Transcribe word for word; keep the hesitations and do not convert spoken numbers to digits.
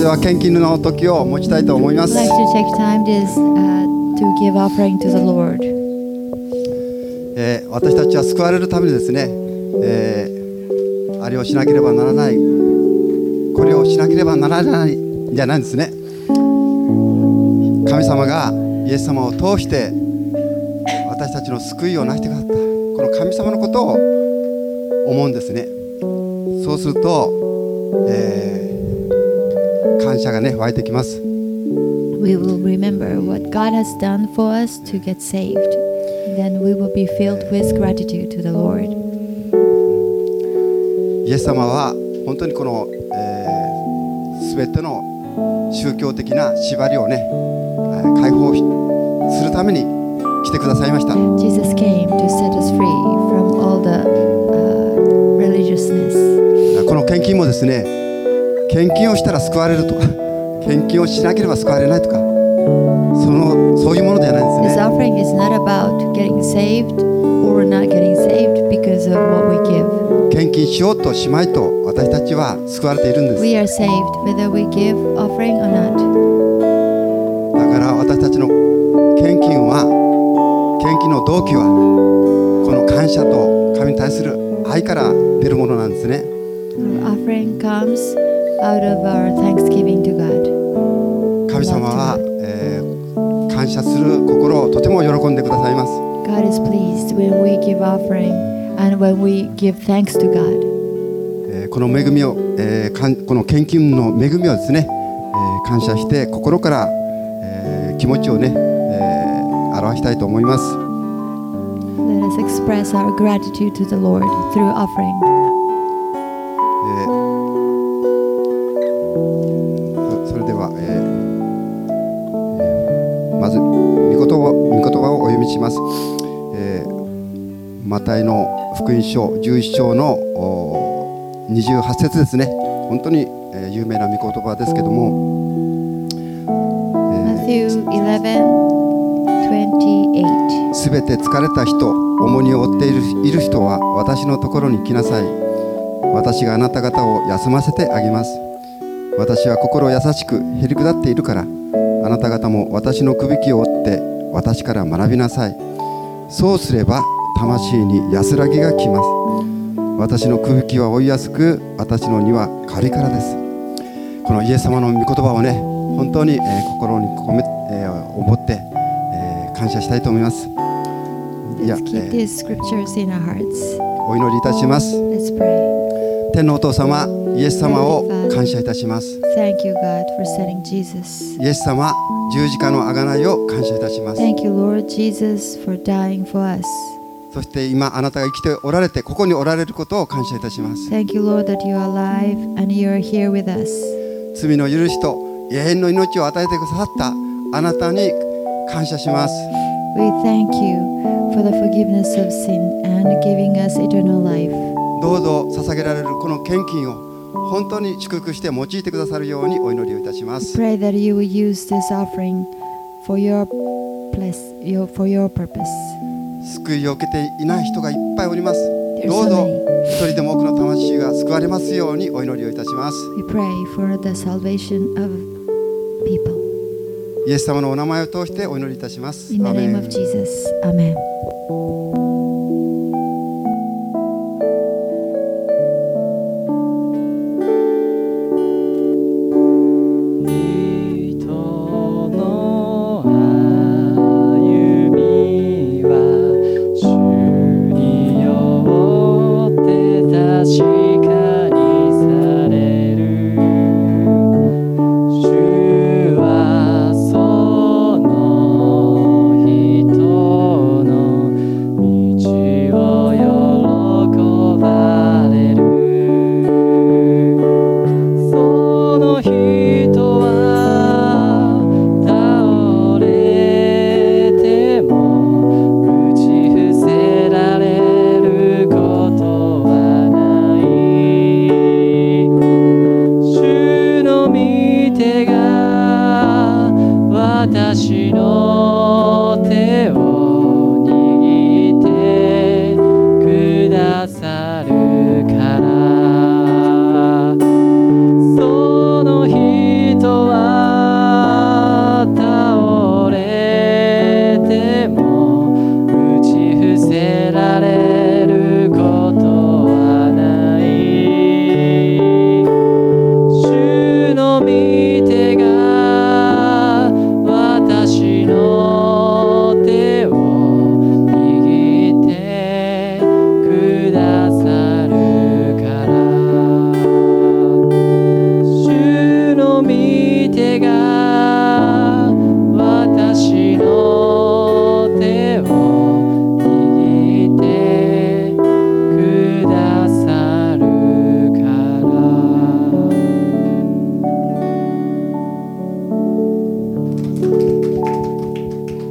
では献金の時を持ちたいと思います。 I'd like to take time this, uh, to give offering to the Lord. えー私たちは救われるためにですね、えーあれをしなければならない、これをしなければならないんじゃないんですね。神様がイエス様を通して私たちの救いをなしてくださった、この神様のことを思うんですね。そうすると、えー感謝がね湧いてきます。 We will remember what God has done for us to get saved. Then we will be filled with gratitude to the Lord. イエス様は本当にこの、えー、全ての宗教的な縛りをね、解放するために来てくださいました。 Jesus came to set us free from all the uh, religiousness. この献金もですね、献金をしたら救われるとか、献金をしなければ救われないとか、そのそういうものではないんです This ね。 offering is not about getting saved or not getting saved because of what we give. 献金しようとしまいと私たちは救われているんです。 We are saved whether we give offering or not. だから私たちの献金は、献金の動機はこの感謝と神に対する愛から出るものなんですね。 Our offering comes out of our thanksgiving to God. 神様は、えー感謝する心をとても喜んでくださいます。 God is pleased when we give offering and when we give thanks to God. えーこの恵みを、えーかんこの献金の恵みをですね、えー感謝して心から、えー気持ちをね、えー表したいと思います。 Let us express our gratitude to the Lord through offering. えーそそれでは、えーえーまず御言葉を御言葉をお読みします。えーマタイの福音書じゅういっ章のおにじゅうはち節ですね。本当に、えー有名な御言葉ですけども、 Matthew eleven twenty-eight. すべて疲れた人、重荷を負っているいる人は私のところに来なさい。私があなた方を休ませてあげます。私は心優しくへりくだっているから、あなた方も私のくびきを追って私から学びなさい。そうすれば魂に安らぎがきます。私のくびきは追いやすく、私の荷は軽いからです。このイエス様の御言葉をね、本当に、えー心に込め、えー思って、えー感謝したいと思います。いや、 Let's keep えー these scriptures in our hearts. お祈りいたします。 Let's pray. 天のお父様、イエス様を感謝いたします。 Thank you, God, for sending Jesus. イエス様、十字架の贖いを感謝いたします。 Thank you, Lord Jesus, for dying for us. そして今あなたが生きておられて、ここにおられることを感謝いたします。 Thank you, Lord, that you are alive and you are here with us. 罪の許しと永遠の命を与えてくださったあなたに感謝します。 We thank you for the forgiveness of sin and giving us eternal life. どうぞ捧げられるこの献金を本当に祝福して用いてくださるようにお祈りをいたします。 Pray that you will use this offering for your place, your, for your purpose. 救いを受けていない人がいっぱいおります。 There's どう so ぞ many. 一人でも多くの魂が救われますようにお祈りをいたします。 We pray for the salvation of people. イエス様のお名前を通してお祈りいたします。 In the アーメ name ン of Jesus. Amen.